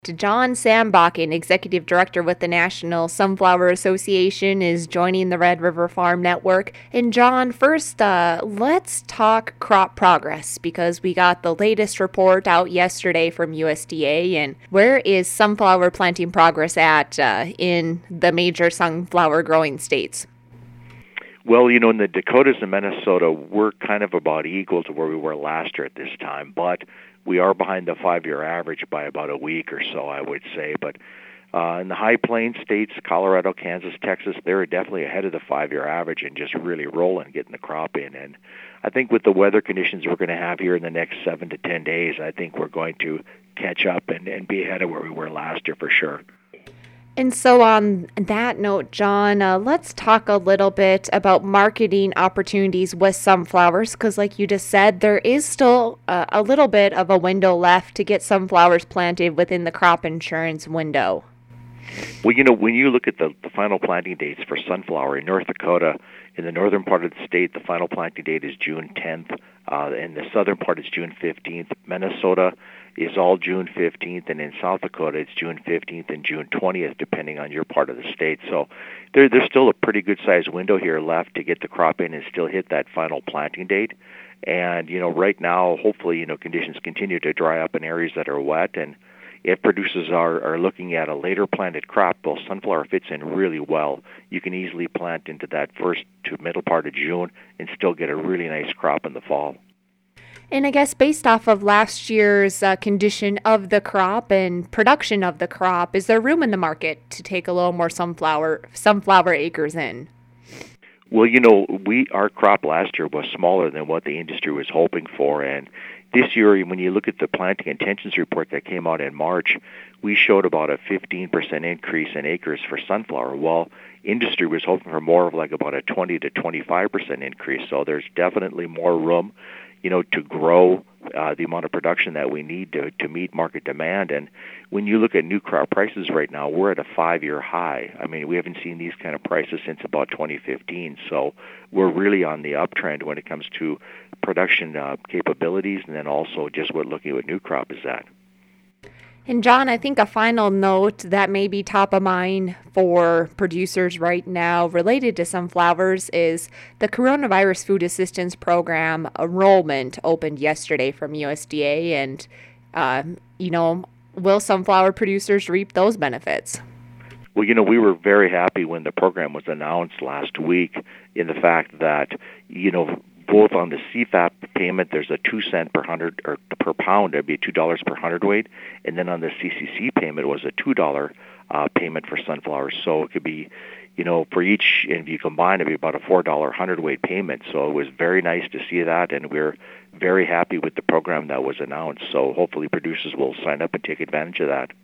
John Sambachen, Executive Director with the National Sunflower Association, is joining the Red River Farm Network. And John, first, let's talk crop progress because we got the latest report out yesterday from USDA. And where is sunflower planting progress at in the major sunflower growing states? Well, in the Dakotas and Minnesota, we're kind of about equal to where we were last year at this time, but we are behind the 5-year average by about a week or so, I would say. But in the High Plains states, Colorado, Kansas, Texas, they're definitely ahead of the 5-year average and just really rolling, getting the crop in. And I think with the weather conditions we're going to have here in the next 7 to 10 days, I think we're going to catch up and be ahead of where we were last year for sure. And so, on that note, John, let's talk a little bit about marketing opportunities with sunflowers, because, like you just said, there is still a little bit of a window left to get sunflowers planted within the crop insurance window. Well, when you look at the final planting dates for sunflower in North Dakota, in the northern part of the state, the final planting date is June 10th. In the southern part, it's June 15th. Minnesota is all June 15th, and in South Dakota, it's June 15th and June 20th, depending on your part of the state. So there's still a pretty good-sized window here left to get the crop in and still hit that final planting date. And, right now, hopefully, conditions continue to dry up in areas that are wet, and if producers are looking at a later planted crop, well, sunflower fits in really well. You can easily plant into that first to middle part of June and still get a really nice crop in the fall. And I guess based off of last year's condition of the crop and production of the crop, is there room in the market to take a little more sunflower acres in? Well, our crop last year was smaller than what the industry was hoping for, and this year, when you look at the planting intentions report that came out in March, we showed about a 15% increase in acres for sunflower, while industry was hoping for more of like about a 20 to 25% increase. So there's definitely more room, to grow the amount of production that we need to meet market demand. And when you look at new crop prices right now, we're at a 5-year high. I mean, we haven't seen these kind of prices since about 2015. So we're really on the uptrend when it comes to production capabilities, and then also just looking at what new crop is at. And John, I think a final note that may be top of mind for producers right now related to sunflowers is the Coronavirus Food Assistance Program enrollment opened yesterday from USDA, and will sunflower producers reap those benefits? Well, we were very happy when the program was announced last week in the fact that, both on the CFAP payment, there's a 2 cent per hundred or per pound, it'd be $2 per hundredweight, and then on the CCC payment, it was a $2 payment for sunflowers. So it could be, for each, and if you combine, it'd be about a $4 hundredweight payment. So it was very nice to see that, and we're very happy with the program that was announced. So hopefully producers will sign up and take advantage of that.